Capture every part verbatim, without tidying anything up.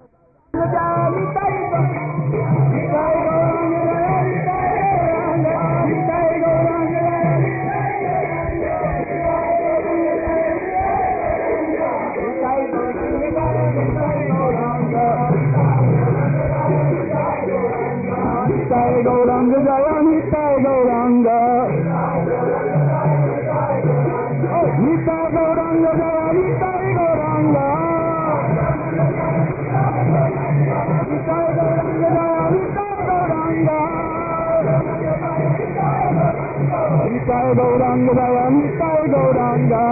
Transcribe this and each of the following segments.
Gauranga Jaya Nitai Gauranga Nitai Gauranga Jaya Nitai Gauranga Nitai Gauranga Jaya Nitai Gauranga Nitai Gauranga Jaya Nitai Gauranga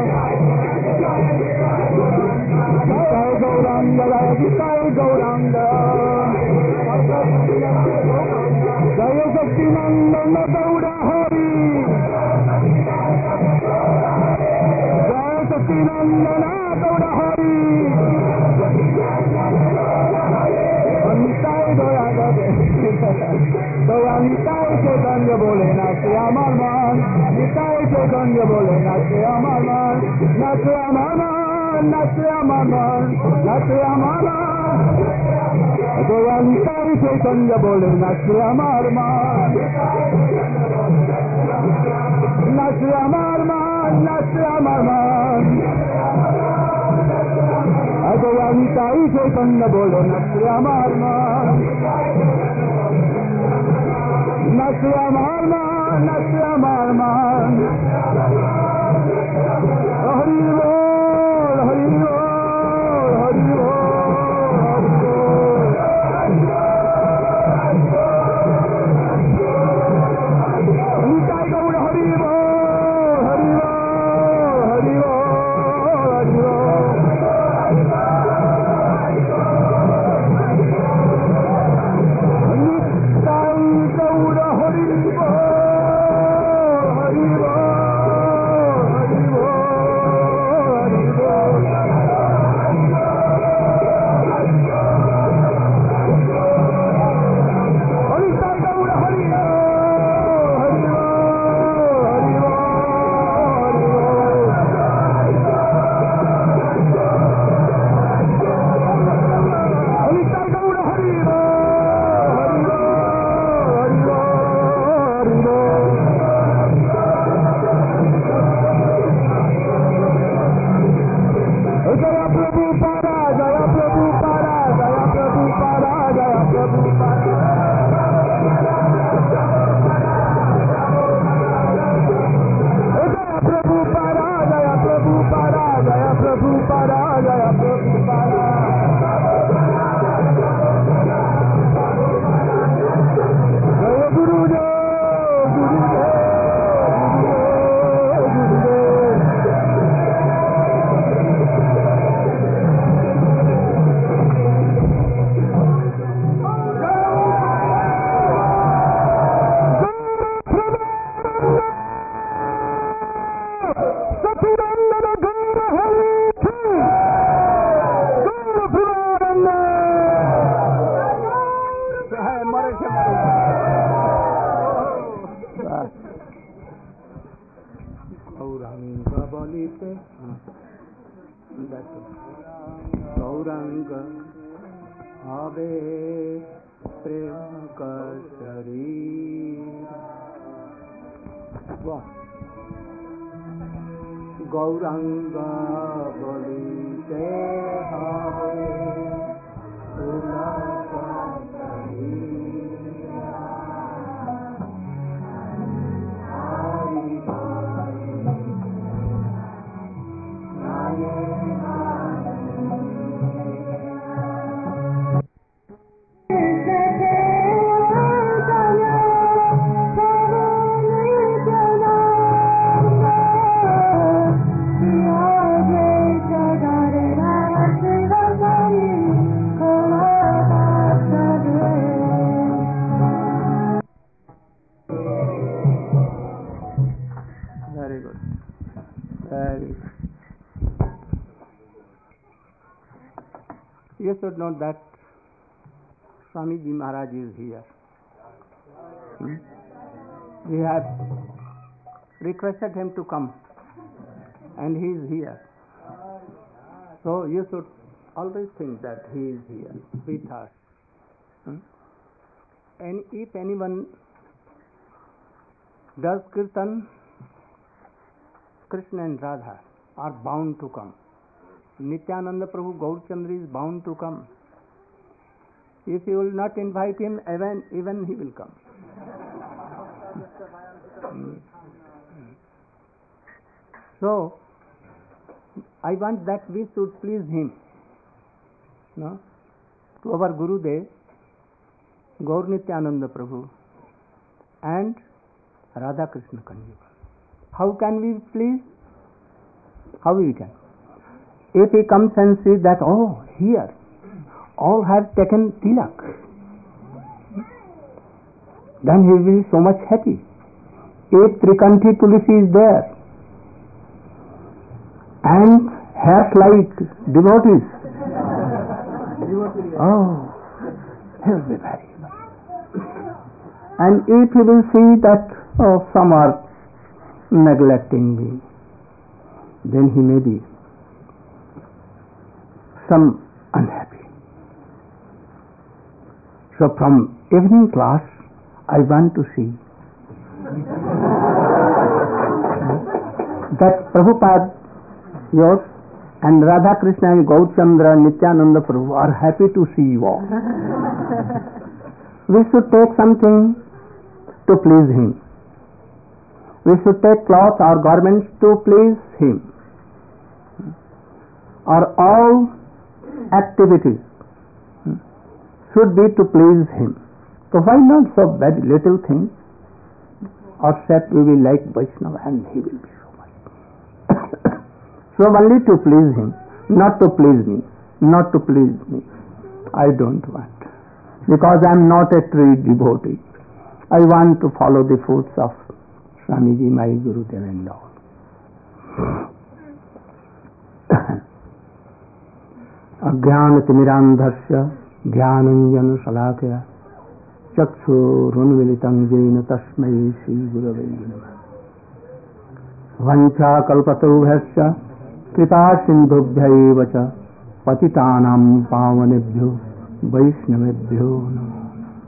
Nitai Gauranga Jaya Nitai Gauranga Jaya Shakti Nandana Gaura Hari Jaya Shakti Nandana Gaura Hari Nitai Gauranga Gauranga Nitai Chaitanya bole nache amar man Nitai Chaitanya bole nache amar man Nache amar man Nache amar man Nache amar man Gauranga Nitai Chaitanya bole nache amar man Nache amar man Nache amar man Gauranga Nitai Chaitanya bole nache amar man Nache amar man Nache amar man Hari Bol Hari Bol Hari Bol Gauranga Ave Prem Kasari Gauranga Bolite Ave Prem Kasari Very good. Very good. You should know that Swamiji Maharaj is here. Hmm? We have requested him to come and he is here. So you should always think that he is here with us. Hmm? And if anyone does kirtan, Krishna and Radha are bound to come. Nityananda Prabhu Gaurchandra is bound to come. If you will not invite him, even, even he will come. Mm. So, I want that we should please him. No? To our Gurudev, Gaur Nityananda Prabhu and Radha Krishna Conjugal. How can we please? How we can? If he comes and sees that, oh, here, all have taken tilak, then he will be so much happy. If Trikanthi Tulsi is there, and hairs like devotees, oh, he will be very happy. And if he will see that, oh, some are neglecting me, then he may be some unhappy. So from evening class, I want to see that Prabhupada, yours, and Radha Krishna and Gaurchandra and Nityananda Prabhu are happy to see you all. We should take something to please him. We should take cloth or garments to please him. Or all activities should be to please him. So why not so very little things? Or except we will like Vaishnava and he will be so much. So only to please him, not to please me, not to please me. I don't want. Because I am not a true devotee. I want to follow the footsteps of Swamiji, my Gurudev and all. Ajnanatimirandhasya dhyananjana salakaya चक्षुरुन्मिलितं येन तस्मै श्रीगुरवे नमः। वञ्चाकल्पतरुभ्यश्च कृपासिन्धुभ्यैव च पतितानां पावनेभ्यो वैष्णवेभ्यो नमो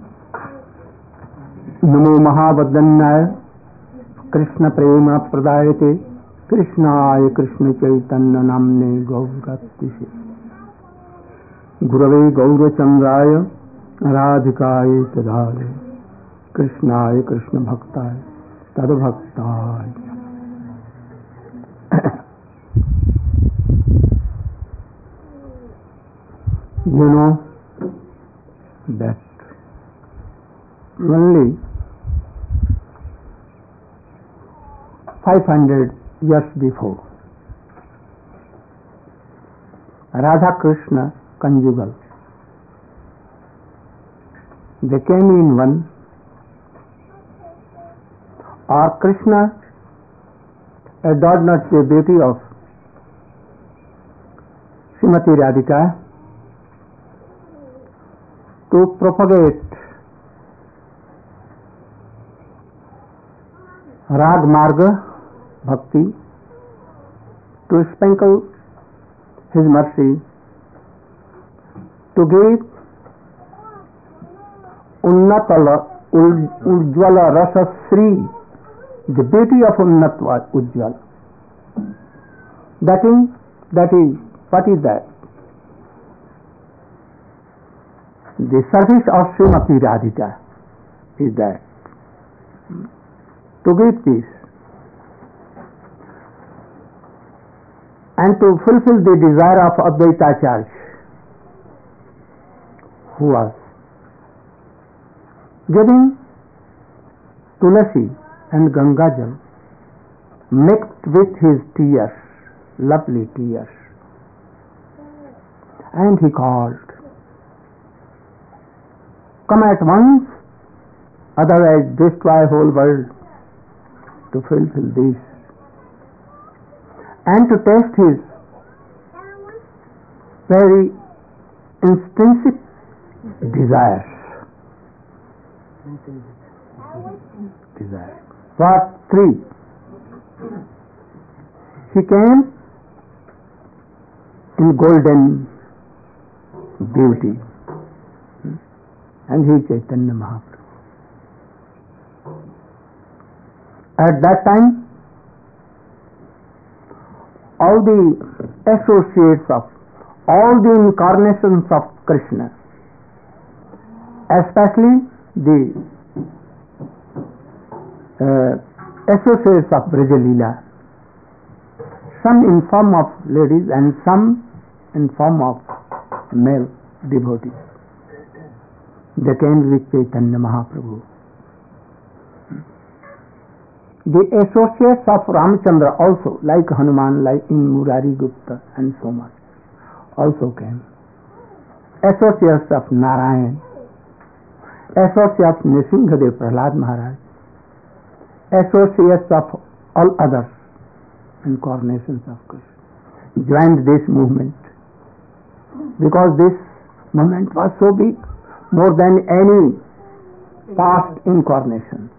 नमो महावदन्याय कृष्णप्रेमप्रदायते कृष्णाय कृष्णचैतन्यनाम्ने गौरतिसे गुरवे गौरचन्द्राय राधिकाय तदालय कृष्णाय Krishna भक्ताय तद्भक्ताय। You know that only five hundred years before, Radha Krishna conjugal, they came in one, or Krishna adored not the beauty of Srimati Radhika to propagate Rag Marga Bhakti, to sprinkle his mercy, to give Unnatala Ujjvala Rasa Sri, the beauty of Unnatva Ujjvala. That is, that is, what is that? The service of Srimati Radhika is that. To give peace and to fulfill the desire of Advaita Acharya, who was giving Tulasi and Gangajal mixed with his tears, lovely tears, and he called, "Come at once, otherwise destroy whole world," to fulfill this and to test his very intrinsic desires. Desire. Part three. He came in golden beauty. And he is Chaitanya Mahaprabhu. At that time, all the associates of all the incarnations of Krishna, especially the uh, associates of Braja Leela, some in form of ladies and some in form of male devotees, they came with Chaitanya Mahaprabhu. The associates of Ramchandra also, like Hanuman, like in Murari Gupta and so much, also came. Associates of Narayan, associates of Nrsimhadev, Prahlad Maharaj, associates of all others incarnations of Krishna joined this movement, because this movement was so big, more than any past incarnation.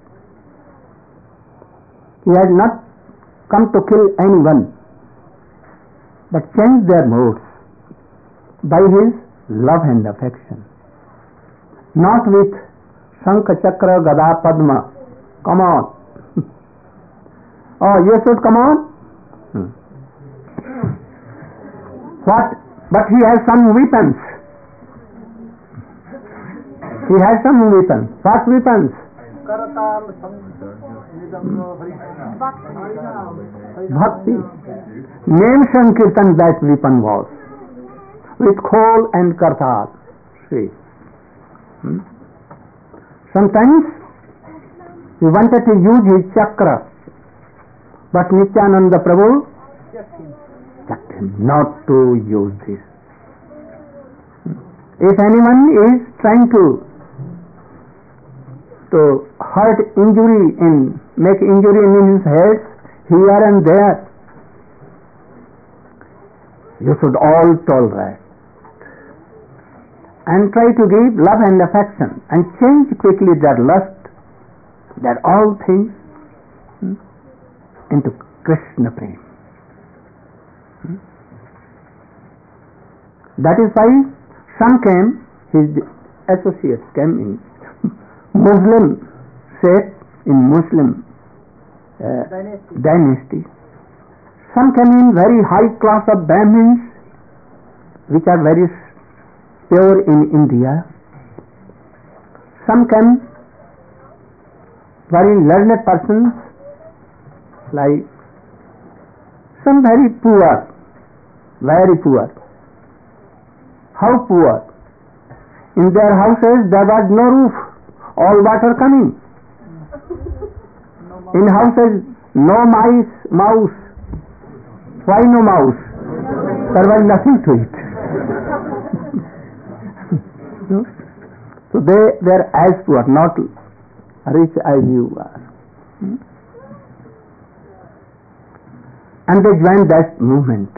He had not come to kill anyone, but changed their modes by his love and affection. Not with Shankha, Chakra, Gada, Padma. Come on. Oh, you should come on? Hmm. What? But he has some weapons. He has some weapons. What weapons? Bhakti. Name Sankirtan, that weapon was. With Khol and Kartal. See. Hmm? Sometimes he wanted to use his chakra, but Nityananda Prabhu checked him not to use this. If anyone is trying to to hurt injury in, make injury in his head, here and there, you should all tolerate and try to give love and affection and change quickly that lust, that all things hmm, into Krishna Prem. Hmm? That is why some came, his associates came in Muslim sect, in Muslim uh, dynasty. dynasty. Some came in very high class of Brahmins, which are very pure in India. Some came very learned persons, like some very poor, very poor. How poor? In their houses there was no roof, all water coming. In houses no mice, mouse. Why no mouse? There was nothing to it. So they were as poor, not rich as you are. And they joined that movement.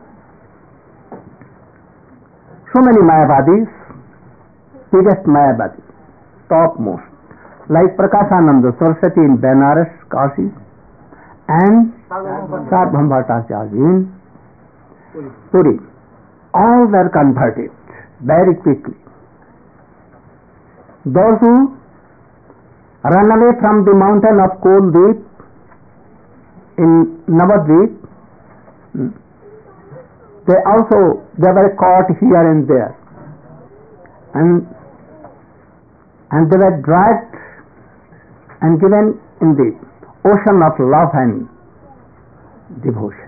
So many Mayavadis, biggest Mayavadi, topmost, like Prakashananda Saraswati in Benares, Kashi, and Sarvabhauma Bhattacharya in Puri. All were converted very quickly. Those who run away from the mountain of Koldweep in Navadvip, they also they were caught here and there, and and they were dragged and given in the ocean of love and devotion.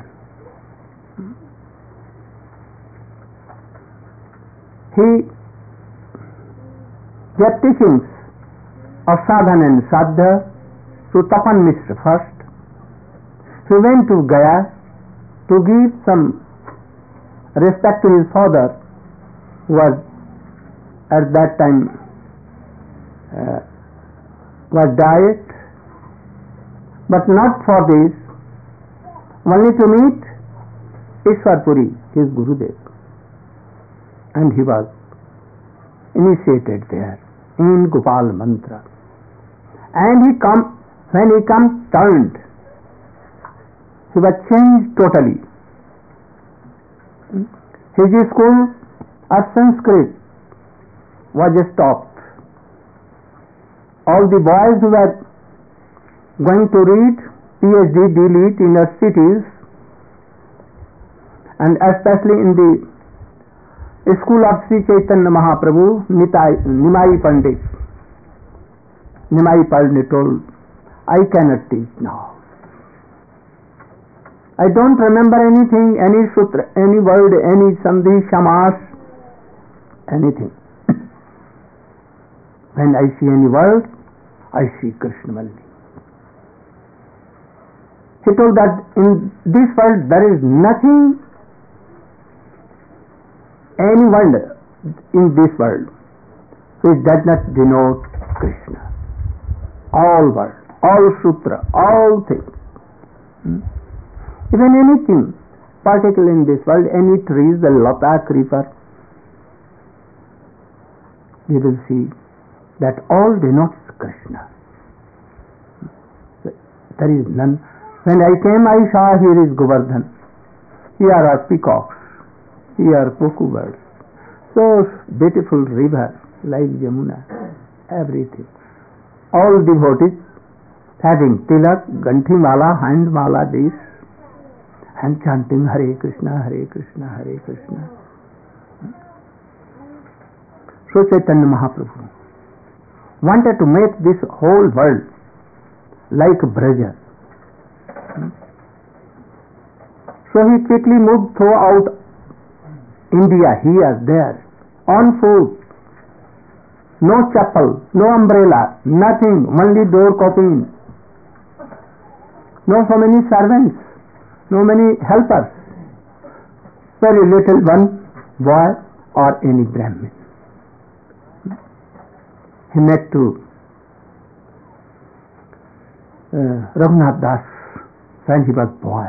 He gave teachings of sadhana and sadhya to Tapan Mishra first. He went to Gaya to give some respect to his father, who was at that time uh, was died, but not for this, only to meet Ishwarpuri, his Gurudev, and he was initiated there in Gopal Mantra. And he come when he come turned, he was changed totally. His school as Sanskrit was stopped. All the boys who were going to read PhD, D Litt in the cities, and especially in the school of Sri Chaitanya Mahaprabhu, Nitai, Nimai Pandit. Nimai Pandit told, I cannot teach now. I don't remember anything, any sutra, any word, any sandhi, shamas, anything. When I see any word, I see Krishna Malli. He told that in this world there is nothing, any word in this world which does not denote Krishna. All words, all sutra, all things. Hmm? Even anything, particularly in this world, any trees, the lata, creeper, we will see that all denotes Krishna. There is none. When I came, I saw here is Govardhan. Here are peacocks. Here are cuckoo birds. So beautiful river like Yamuna. Everything. All devotees having tilak, ganthi mala, hand mala, this, and chanting Hare Krishna, Hare Krishna, Hare Krishna. So Chaitanya Mahaprabhu wanted to make this whole world like Braja. So he quickly moved throughout India, here, there, on foot. No chapel, no umbrella, nothing, only door copying. No so many servants, no many helpers. Very little one boy or any Brahmin. He met to uh, Raghunath Das when he was boy.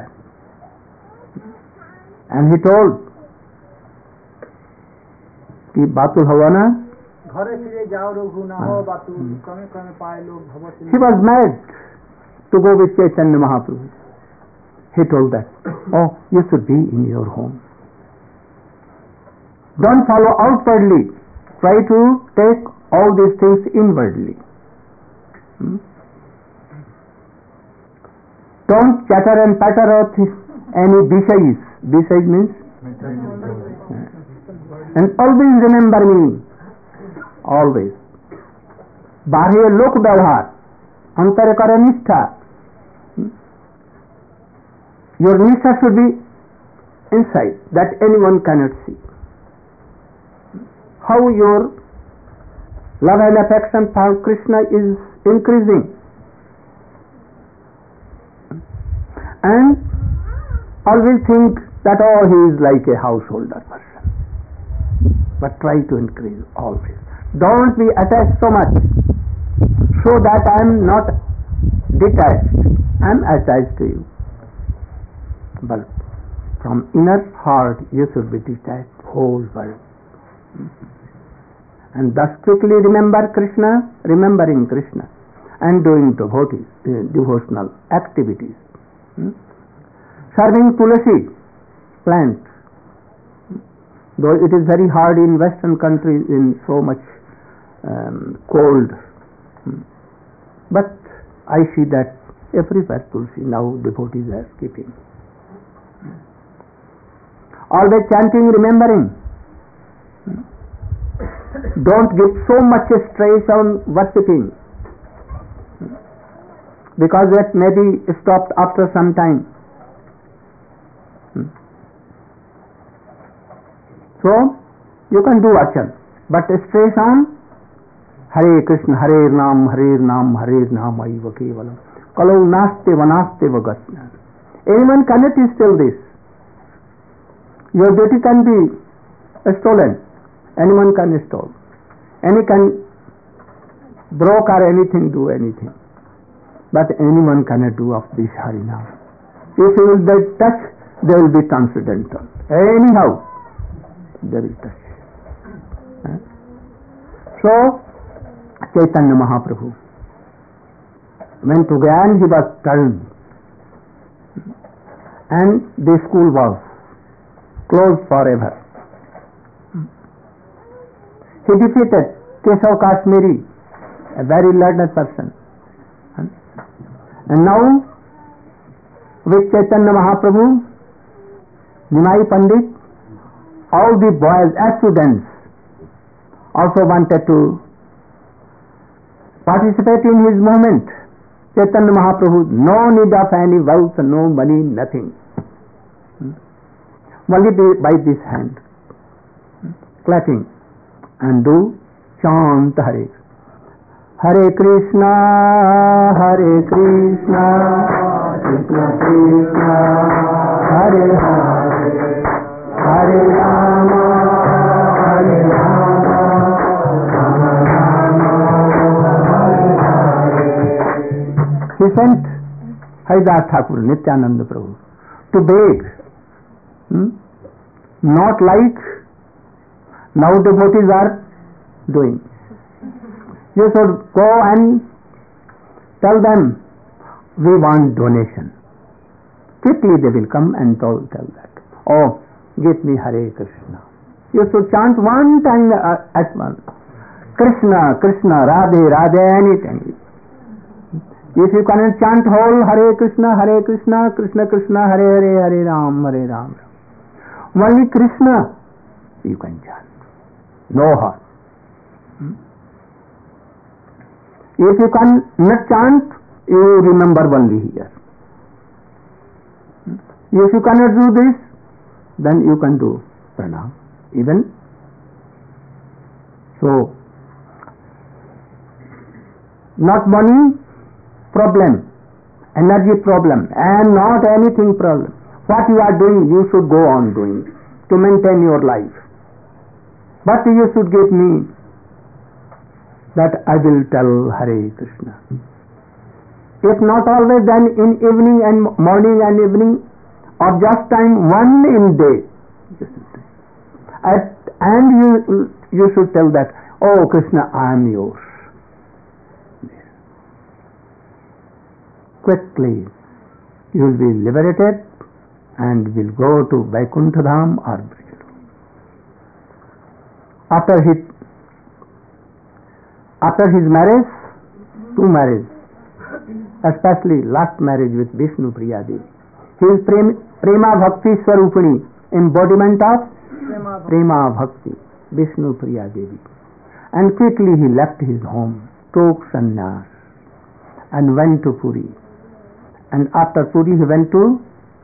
And he told कि बातुल हवा ना घरे फिरे जाओ रघु ना हो बातुल कमे कमे पाए लोग Bhagwati. He was mad to go with Chaitanya Mahaprabhu. He told that, oh, you should be in your home. Don't follow outwardly. Try to take all these things inwardly. Hmm? Don't chatter and patter out any bishais. Bishais means? And always remember me. Always. बाह्य लोक व्यवहार, अंतर कर निष्ठा. Your nishtha should be inside, that anyone cannot see. How your love and affection for Krishna is increasing. And always think that, oh, he is like a householder person. But try to increase always. Don't be attached so much, so that I am not detached. I am attached to you. But from inner heart you should be detached, whole world. And thus quickly remember Krishna, remembering Krishna, and doing devotees, uh, devotional activities. Hmm? Serving tulasi plant. Though it is very hard in Western countries in so much um, cold. Hmm. But I see that everywhere tulsi now devotees are keeping. Always chanting, remembering. Hmm. Don't give so much stress on worshipping, hmm. because that may be stopped after some time. Hmm. So, you can do archan, but stress on Hare Krishna, Hare Nam, Hare Nam, Hare Nam, Aiva Kevalam. Kalau naste vanaste vagatna. Anyone cannot steal this. Your duty can be stolen. Anyone can steal. Any can broke or anything, do anything. But anyone cannot do of this Harinam. If you will be touched, they will be transcendental. Anyhow, they will touch. Eh? So, Chaitanya Mahaprabhu went to Gyan, he was turned. And the school was closed forever. He defeated Keshav Kashmiri, a very learned person. And now, with Chaitanya Mahaprabhu, Nimai Pandit, all the boys as students also wanted to participate in his movement. Chaitanya Mahaprabhu, no need of any wealth, no money, nothing. Only by this hand, clapping, and do chant Hare. Hare Krishna, Hare Krishna, Krishna Krishna, Hare Hare, Hare Rama, Hare Rama, Rama Rama, Hare Hare. He sent Haridas Thakur, Nityananda Prabhu, to beg, hmm? not like now devotees are doing. You should go and tell them, we want donation. Quickly they will come and tell, tell that, oh, get me Hare Krishna. You should chant one time uh, at once. Krishna, Krishna, Radhe, Radhe, anything. If you cannot chant whole Hare Krishna, Hare Krishna, Krishna Krishna, Hare Hare, Hare Ram, Hare Ram. Only Krishna you can chant. No heart. Hmm? If you cannot chant, you remember only here. Hmm? If you cannot do this, then you can do pranam. Even so, not money problem, energy problem, and not anything problem. What you are doing, you should go on doing to maintain your life. But you should give me that I will tell Hare Krishna. If not always, then in evening and morning and evening, or just time one in day. At, and you you should tell that, oh Krishna, I am yours. Quickly you will be liberated and will go to Vaikuntha Dham or Brij. After his after his marriage, two marriages, especially last marriage with Vishnu Priya Devi. He is Prema Bhakti Swarupini, embodiment of Prema Bhakti, Vishnu Priya Devi. And quickly he left his home, took sannyas, and went to Puri. And after Puri he went to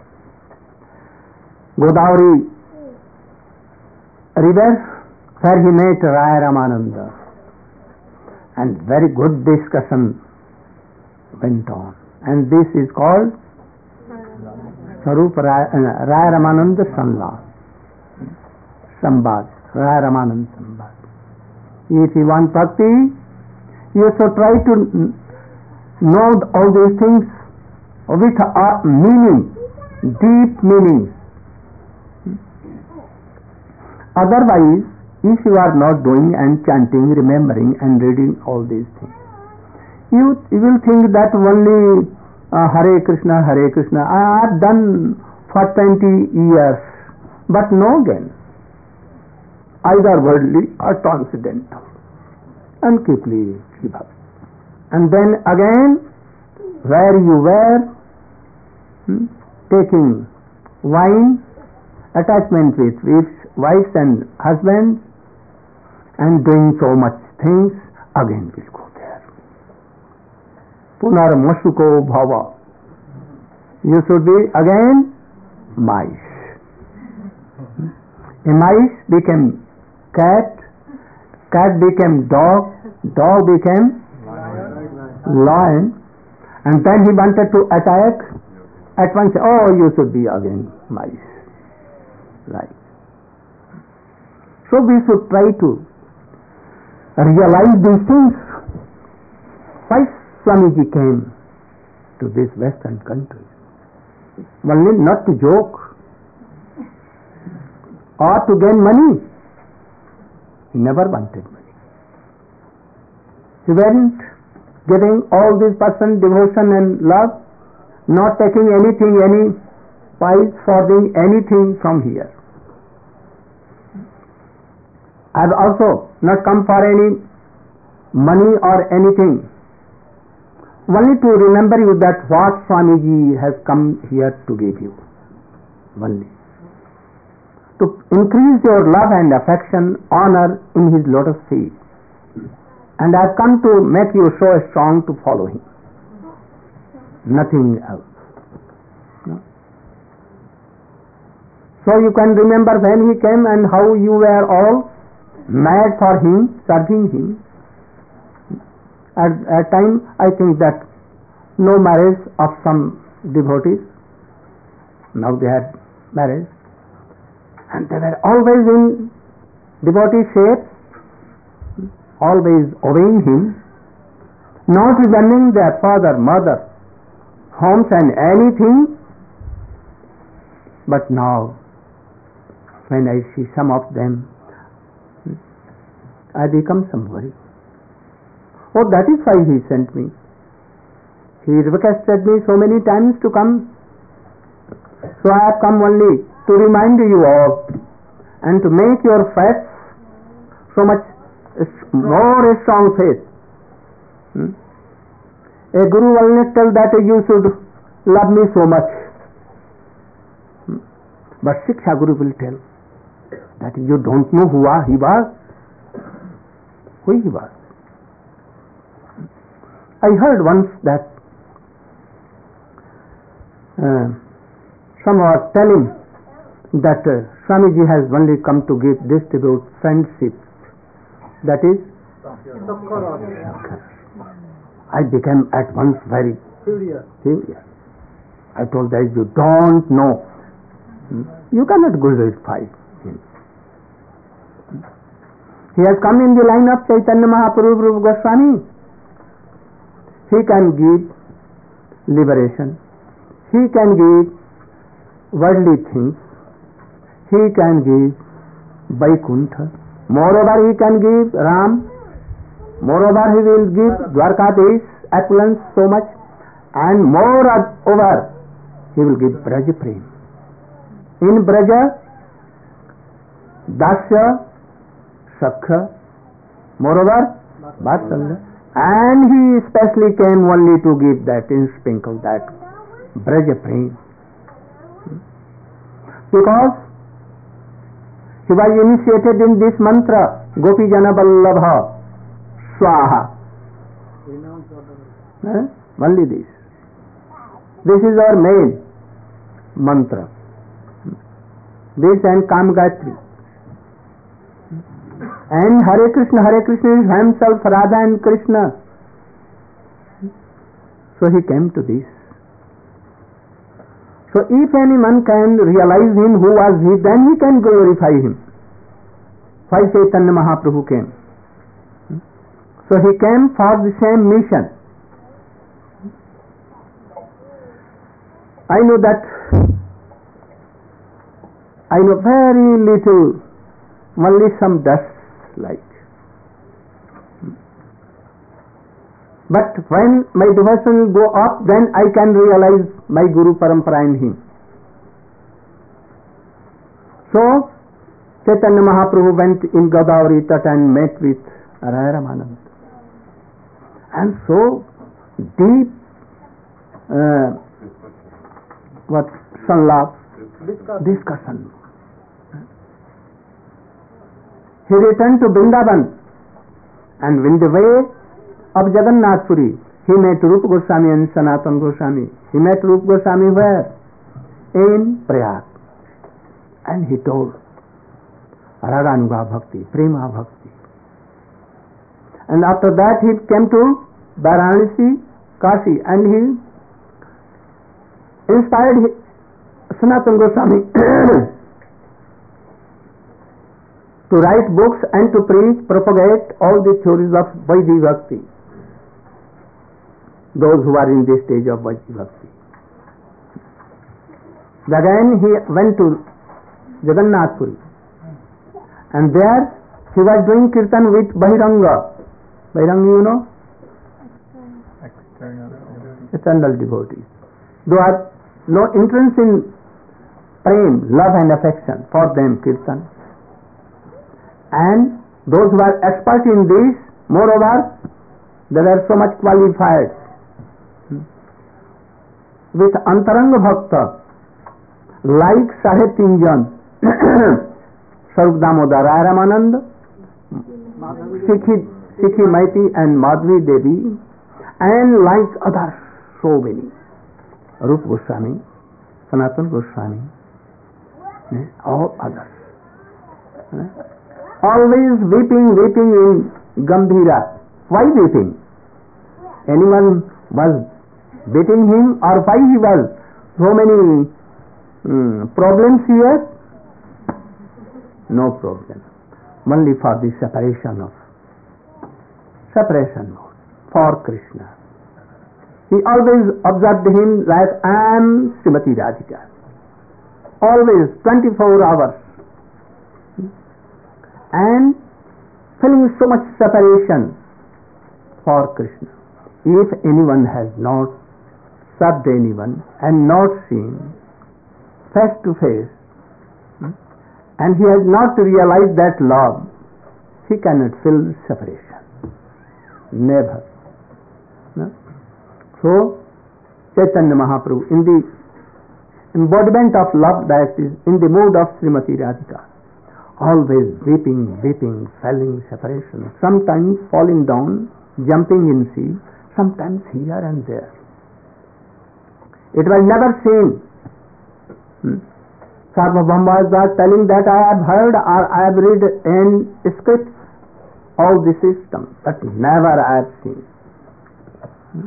Godavari river, where he met Raya Ramananda. And very good discussion went on. And this is called Sarup Raya, uh, Raya Ramananda Sanlad. Sambad, Raya Ramananda Sambad. If you want bhakti, you should try to know all these things with a meaning, deep meaning. Otherwise, if you are not doing and chanting, remembering and reading all these things, you, you will think that only uh, Hare Krishna, Hare Krishna, I have done for twenty years, but no gain, either worldly or transcendental, and quickly give up. And then again, where you were hmm, taking wine, attachment with wives and husbands, and doing so much things, again will go there. Punar masuko bhava. You should be again mice. A mice became cat, cat became dog, dog became lion, and then he wanted to attack. At once, oh, you should be again mice. Right. So we should try to realize these things. Why Swamiji came to this western country? Only not to joke or to gain money. He never wanted money. He went giving all this person devotion and love, not taking anything, any price for doing anything from here. I have also not come for any money or anything, only to remember you that what Swamiji has come here to give you, only to increase your love and affection, honor in his lotus feet, and I have come to make you so strong to follow him, nothing else. No? So you can remember when he came and how you were all mad for him, serving him. At a time I think that no marriage of some devotees, now they had marriage, and they were always in devotee shape, always obeying him, not remembering their father, mother, homes and anything. But now when I see some of them, I become somebody. Oh, that is why he sent me. He requested me so many times to come. So I have come only to remind you all and to make your faith so much more a strong faith. Hmm? A guru will not tell that you should love me so much. Hmm? But Shiksha Guru will tell that you don't know who he was. Who he was. I heard once that uh, some were telling that uh, Swamiji has only come to give this about friendship. That is, I became at once very Serious. serious. I told that you don't know. You cannot glorify him. He has come in the line of Chaitanya Mahaprabhu Rupa Goswami. He can give liberation. He can give worldly things. He can give Vaikuntha. Moreover, he can give Ram. Moreover, he will give Dwarkadish, opulence so much. And moreover, he will give Braja Prem. In Braja, Dasya, Sakha, moreover, Vatsalya. And he especially came only to give that, in sprinkle that Braja Prem. Because he was initiated in this mantra, Gopi Jana Vallabha Swaha. Eh? Only this. This is our main mantra. This and Kam Gayatri. And Hare Krishna, Hare Krishna is himself Radha and Krishna. So he came to this. So if any man can realize him who was he, then he can glorify him. Why Chaitanya Mahaprabhu came? So he came for the same mission. I know that I know very little, only some dust like. But when my devotion will go up, then I can realize my Guru Parampara in him. So Chaitanya Mahaprabhu went in Godavari Tat and met with Radha Ramanand. And so deep uh, what sanlap discussion. He returned to Vrindavan, and in the way of Jagannath Puri, he met Rupa Goswami and Sanatana Goswami. He met Rupa Goswami where? In Prayag. And he told Raganuga Bhakti, Prema Bhakti. And after that he came to Varanasi, Kashi, and he inspired Sanatana Goswami to write books and to preach, propagate all the theories of Vaidhi Bhakti. Those who are in this stage of Vaidhi Bhakti. Again he went to Jagannath Puri, and there he was doing kirtan with Bahiranga. Bahiranga, you know? External, External devotees. Though have no interest in prem, love and affection, for them kirtan. And those who are expert in this, moreover, they were so much qualified. With Antaranga Bhakta, like Sahib Tinjan, Sarup Damodar Raya Ramanand, Sikhi, Sikhi Maiti and Madhvi Devi, and like others, so many, Rup Goswami, Sanatana Goswami, all others. Always weeping, weeping in Gambhira. Why weeping? Anyone was beating him, or why he was so many um, problems here? No problem. Only for the separation of separation mode for Krishna. He always observed him that I am Srimati Radhika. Always twenty-four hours. And feeling so much separation for Krishna. If anyone has not served anyone and not seen face to face, and he has not realized that love, he cannot feel separation. Never. No? So, Chaitanya Mahaprabhu, in the embodiment of love, that is in the mood of Srimati Radhika, always weeping, weeping, feeling separation, sometimes falling down, jumping in sea, sometimes here and there. It was never seen. Hmm? Sarvabhauma was telling that I have heard or I have read in scripts all the system, but never I have seen. Hmm?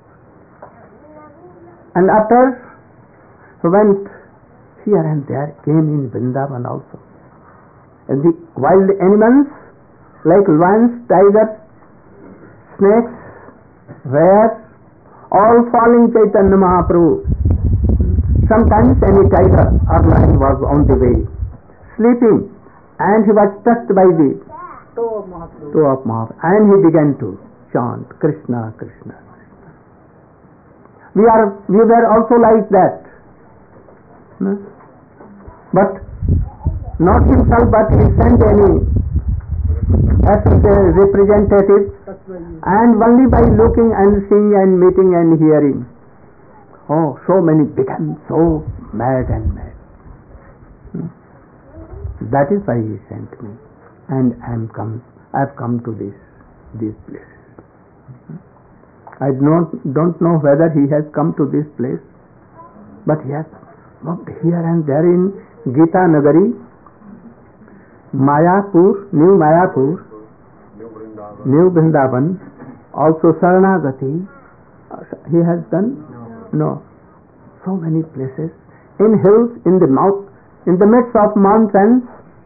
And after went here and there, came in Vrindavan also. And the wild animals like lions, tigers, snakes, bears, all following Chaitanya Mahaprabhu. Sometimes any tiger or lion was on the way, sleeping, and he was touched by the toe of Mahaprabhu, and he began to chant Krishna, Krishna, Krishna. We are, we were also like that. No? But not himself, but he sent any as a representative, and only by looking and seeing and meeting and hearing, oh, so many became so mad and mad. Hmm. That is why he sent me, and I am come. I have come to this this place. Hmm. I don't don't know whether he has come to this place, but he has walked here and there in Gita Nagari, Mayapur, New Mayapur, New Vrindavan, also Saranagati. He has done. No, so many places, in hills, in the mouth, in the midst of mountains,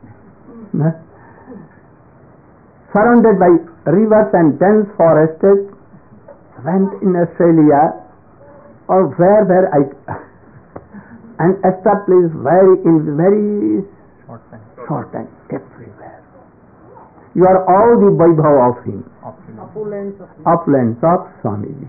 surrounded by rivers and dense forests. Went in Australia, or where where I and established very in very short time, short time everywhere. You are all the Vaibhav of him, opulence of Swamiji.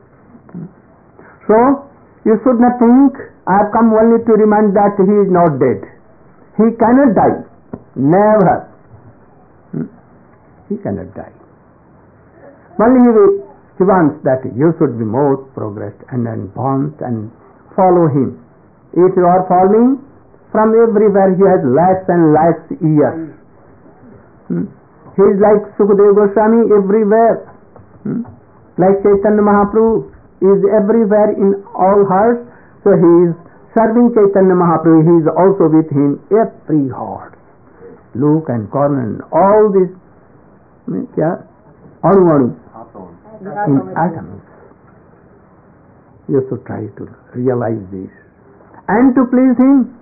So, you should not think, I have come only to remind that he is not dead. He cannot die. Never. Hmm? He cannot die. Only he, he wants that you should be more progressed and advanced and follow him. If you are following, from everywhere he has lakhs and lakhs years. Hmm? He is like Sukadeva Goswami everywhere. Hmm? Like Chaitanya Mahaprabhu is everywhere in all hearts, so he is serving Chaitanya Mahaprabhu. He is also with him every heart, look and corner and all this. Kya? Anu anu in atoms. You should try to realize this, and to please him,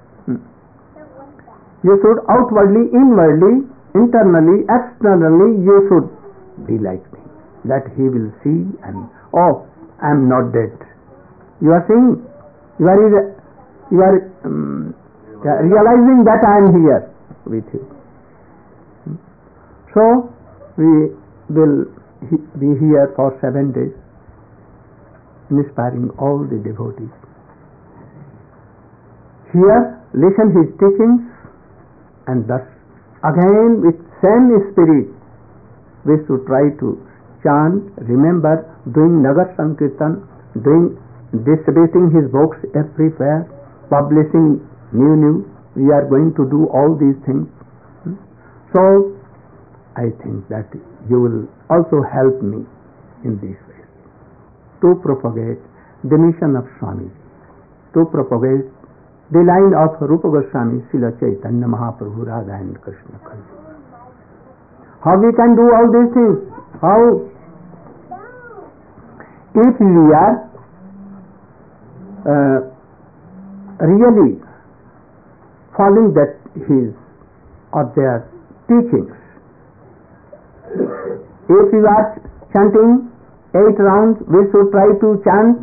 you should outwardly, inwardly, internally, externally, you should be like me, that he will see and oh, I am not dead. You are seeing, you are, you are um, realizing that I am here with you. So, we will be here for seven days, inspiring all the devotees. Here, listen his teachings, and thus again with same spirit we should try to chant, remember, doing Nagar Sankirtan, doing, distributing his books everywhere, publishing new new. We are going to do all these things. So I think that you will also help me in these ways to propagate the mission of Swami, to propagate the line of Rupa Goswami, Srila Chaitanya Mahaprabhu, Radha and Krishna. How we can do all these things? How? If we are uh, really following that his or their teachings. If we are chanting eight rounds, we should try to chant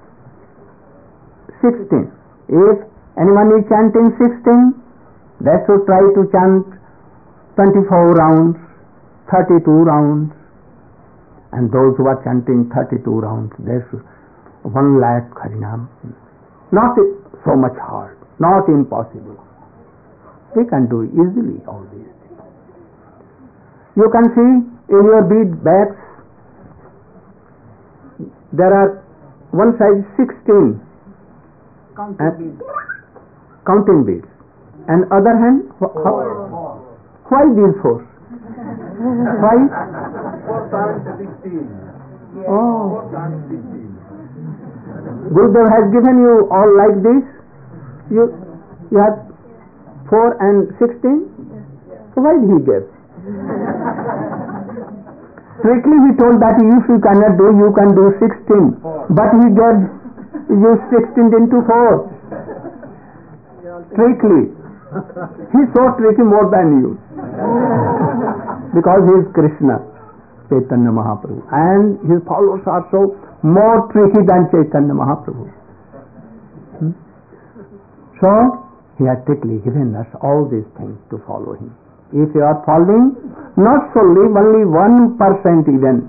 sixteen. If anyone is chanting sixteen, they should try to chant twenty-four rounds, thirty-two rounds, and those who are chanting thirty-two rounds, they should one lakh Harinam. Not so much hard, not impossible. We can do easily all these things. You can see in your bead bags there are one side sixteen Counting beads. Counting beads, and other hand wh- how, why these four? Why? Four times sixteen. Oh, Four times sixteen. Gurudev has given you all like this. You you have four and sixteen. So why did he give? Strictly he told that if you cannot do, you can do sixteen. But he gave you sixteen into four. Strictly. He's so tricky more than you. Because he is Krishna, Chaitanya Mahaprabhu. And his followers are so more tricky than Chaitanya Mahaprabhu. Hmm? So, he has strictly given us all these things to follow him. If you are following not solely only one percent even,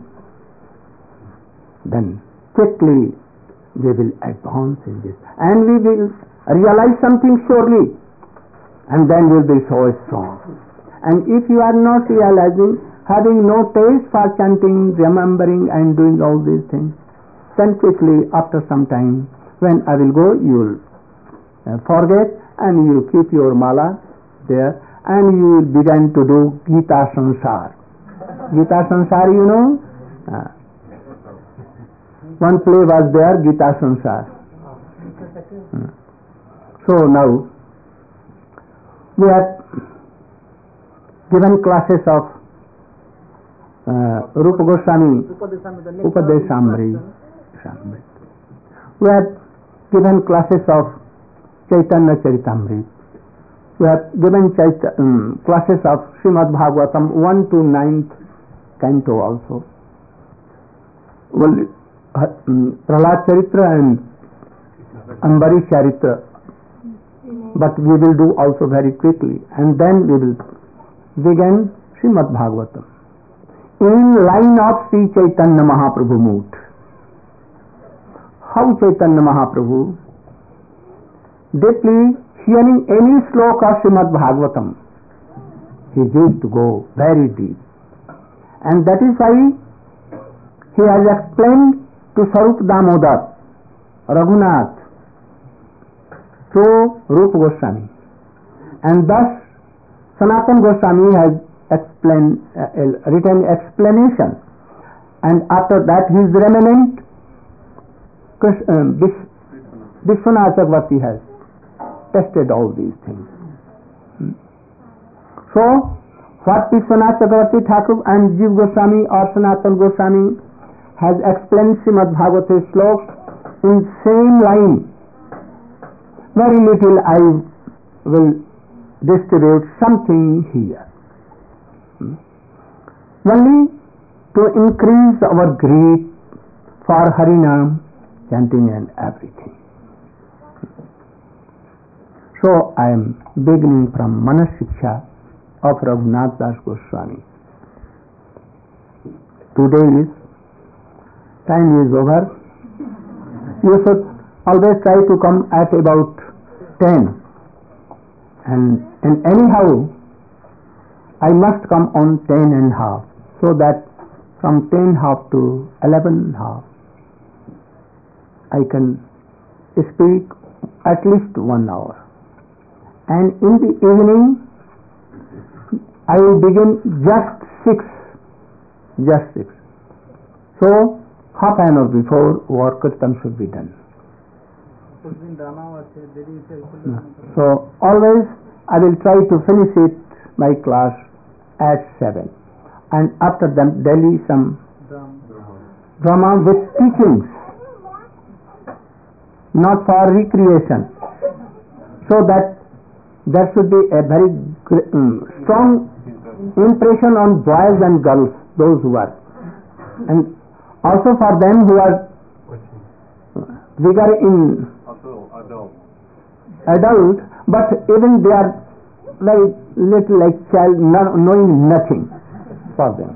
then quickly we will advance in this. And we will realize something surely. And then we will be so strong. And if you are not realizing, having no taste for chanting, remembering and doing all these things, then quickly after some time, when I will go, you will uh, forget and you will keep your mala there and you will begin to do Gita Sansar. Gita Sansar, you know? Uh, one play was there, Gita Sansar. Uh, so now, we have given classes of uh, Rupa Goswami, Upadesamrit. We have given classes of Chaitanya Charitamrit. We have given Chaita, um, classes of Srimad Bhagavatam one to ninth canto also. Well, uh, um, Prahlad Charitra and Ambarish Charitra. But we will do also very quickly, and then we will begin Srimad Bhagavatam in line of Sri Chaitanya Mahaprabhu mood. How Chaitanya Mahaprabhu, deeply hearing any sloka of Srimad Bhagavatam, he used to go very deep, and that is why he has explained to Sarup Damodar, Raghunath, to Rupa Goswami, and thus Sanatana Goswami has explained, uh, written explanation, and after that his remnant uh, Vishwanath Chakravarti has tested all these things. Hmm. So what Vishwanath Chakravarti Thakur and Jiv Goswami or Sanatana Goswami has explained Srimad Bhagavatam sloks in same line. Very little I will distribute something here. Hmm? Only to increase our greed for Harinam, chanting and everything. So I am beginning from Manasiksha of Raghunath Das Goswami. Today is, time is over. You should always try to come at about ten, and, and anyhow I must come on ten and half, so that from ten half to eleven half I can speak at least one hour. And in the evening I will begin just six, just six. So half an hour before work kirtan should be done. So always I will try to finish it, my class, at seven. And after them daily some drama with teachings, not for recreation, so that there should be a very um, strong impression on boys and girls, those who are, and also for them who are bigger in adult, but even they are very little like child, not knowing nothing for them.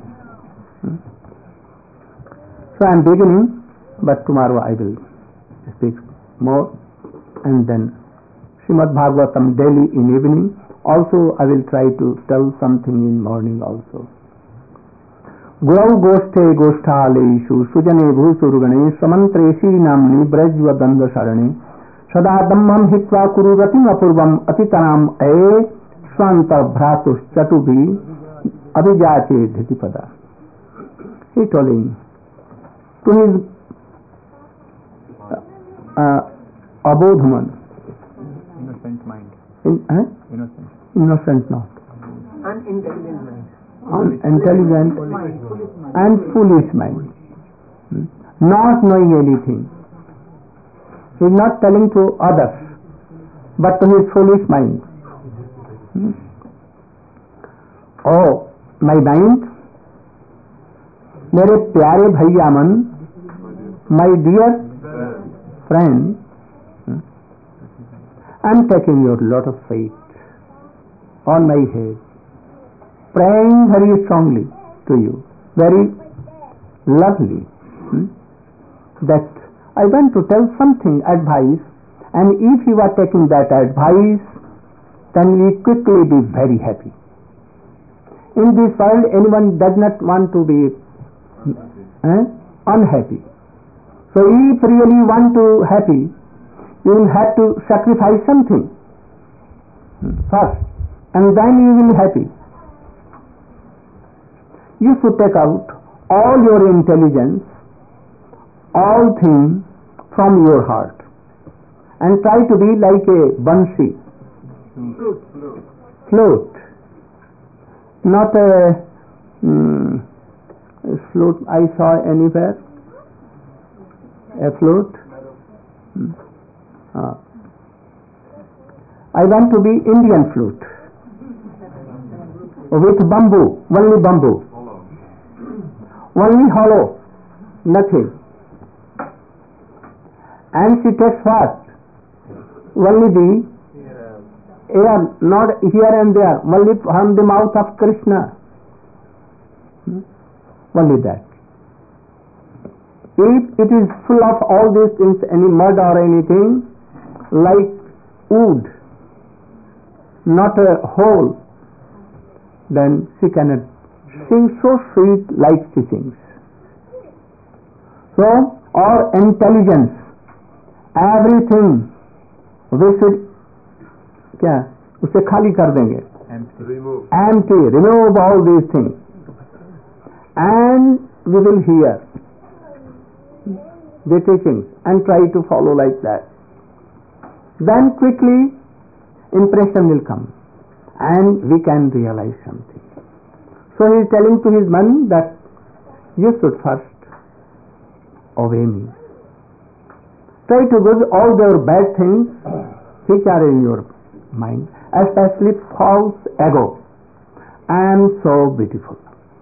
So I am beginning, but tomorrow I will speak more, and then Srimad Bhagavatam daily in evening. Also I will try to tell something in morning also. Gurau Goshthe Goshthaleshu Sujane Bhusurgane Samantreshi Namni Brajva Danda Sarane Sada Dhammam Hitva Kuru Ratim Apurvam Atitanam A Swanta Bhratus Chatubi Abhijache Dhitipada. He told him to his uh, abodhman, innocent mind, in, eh? innocent, innocent not, unintelligent mind, unintelligent and foolish mind, hmm? Not knowing anything. He is not telling to others, but to his foolish mind. Hmm? Oh, my mind, मेरे प्यारे भैया मन, my dear friend, I am taking your lot of faith on my head, praying very strongly to you, very lovely, hmm? that I want to tell something, advice, and if you are taking that advice, then we quickly be very happy. In this world, anyone does not want to be eh, unhappy. So if really want to happy, you will have to sacrifice something first, and then you will be happy. You should take out all your intelligence, all things from your heart, and try to be like a bansi, flute, not a um, flute I saw anywhere, a flute. Hmm. Uh, I want to be Indian flute with bamboo, only bamboo, only hollow, nothing. And she takes what? Only the air, not here and there, only from the mouth of Krishna. Hmm? Only that. If it is full of all these things, any mud or anything, like wood, not a hole, then she cannot sing so sweet like she sings. So, our intelligence, everything, we should, क्या उसे खाली कर देंगे, remove, empty, remove all these things, and we will hear the teachings and try to follow like that. Then quickly impression will come and we can realize something. So he is telling to his man that you should first obey me. Try to give all their bad things which are in your mind, especially false ego. I am so beautiful,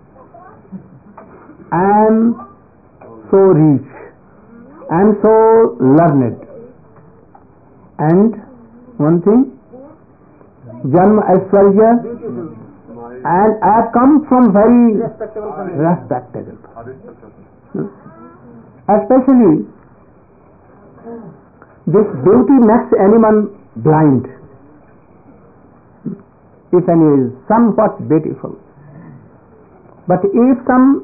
I am so rich, I am so learned, and one thing, Janma Aishwarya, and I have come from very respectable family. respectable. Especially, this beauty makes anyone blind. if any is somewhat beautiful. But if some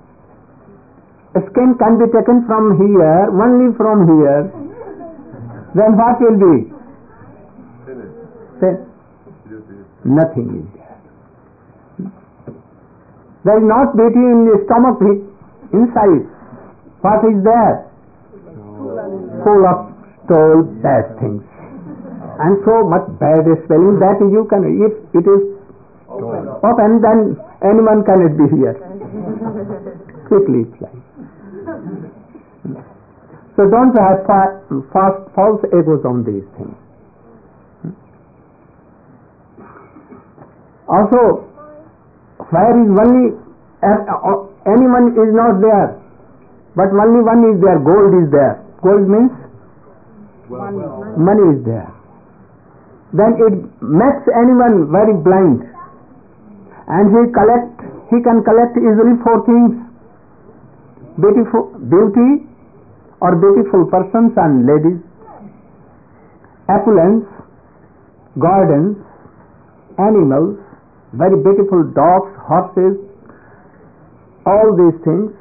skin can be taken from here, only from here, then what will be? Then nothing is there. There is not beauty in the stomach, inside. What is there? Full of stored bad things. And so much bad spelling that you can, if it is open, then anyone cannot be here. Quickly fly. So don't have fa- fast false egos on these things. Also, where is only uh, anyone is not there, but only one is there. Gold is there. Gold means Well, well. money is there. Then it makes anyone very blind, and he collect he can collect easily four things: beautiful beauty or beautiful persons and ladies, opulence, gardens, animals, very beautiful dogs, horses, all these things,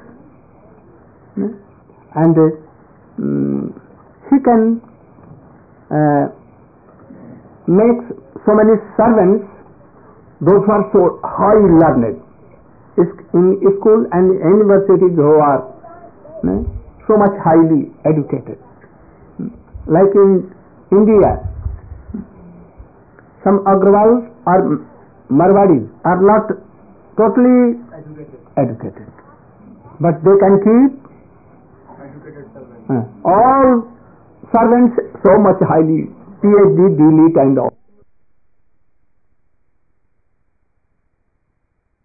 and uh, mm, he can uh, make so many servants, those who are so high learned in school and universities, who are uh, so much highly educated. Like in India, some Agrawals or Marwadis are not totally Educated. educated, but they can keep Educated servant. uh, all servants so much highly PhD, D Litt and all.